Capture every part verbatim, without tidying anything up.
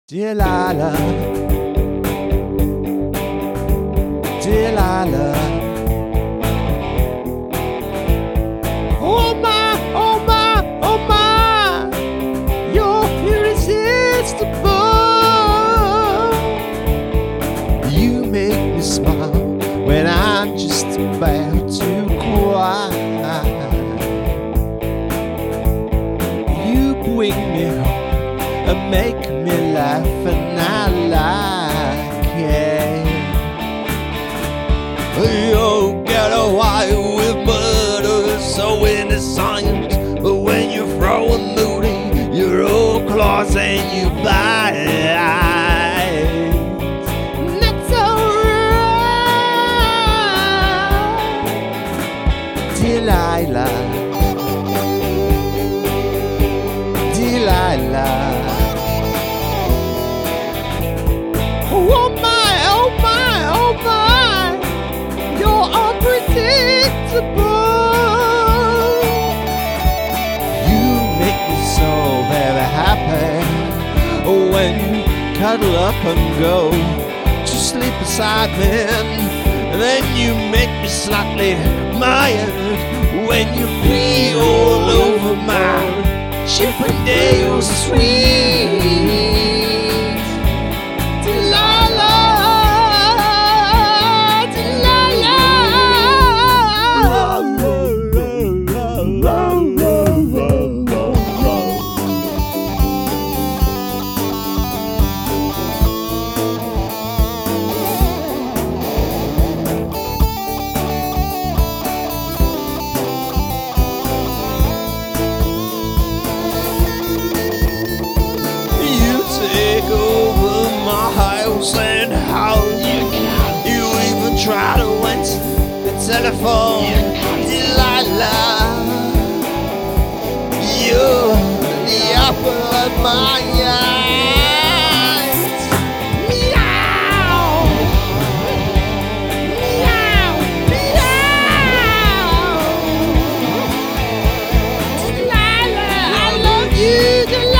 Delilah, Delilah. Oh my, oh my, oh my, you're irresistible. You make me smile when I'm just about to cry. You bring me home and make me laugh, and I like it. You get away with murder so innocent, but when you throw a moody, you're all claws and you bite. That's alright, Delilah, Delilah. Oh my, oh my, oh my, you're unpredictable. You make me so very happy when you cuddle up and go to sleep beside me, and then you make me slightly mired when you pee all over my Chippendale sweet. Take over my house and how you can. You even try to answer the telephone, Delilah. You're the apple of my eyes. Meow, meow, meow. Delilah, I love you, Delilah.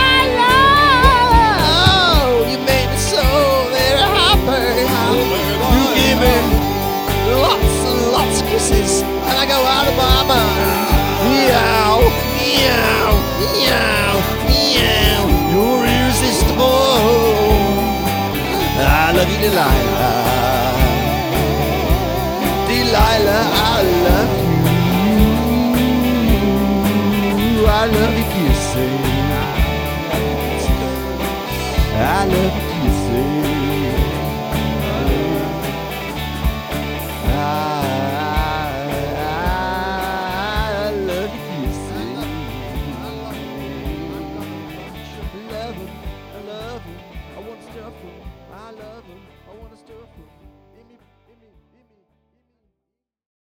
And I go out of my mind. Meow, meow, meow, meow. You're irresistible. I love you, Delilah. Delilah, I love you. I love you kissing. I love you kissing. I love him, I want to stuff him. I love him, I want to stuff him.